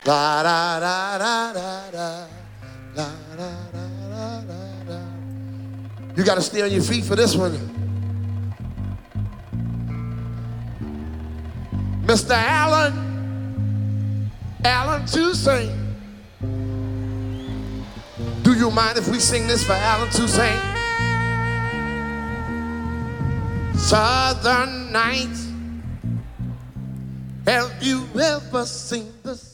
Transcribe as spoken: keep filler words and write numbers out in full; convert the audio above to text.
La da da da da da. La da da da da da. You got to stay on your feet for this one. Mister Allen, Allen Toussaint. Do you mind if we sing this for Allen Toussaint? Southern nights. Have you ever seen the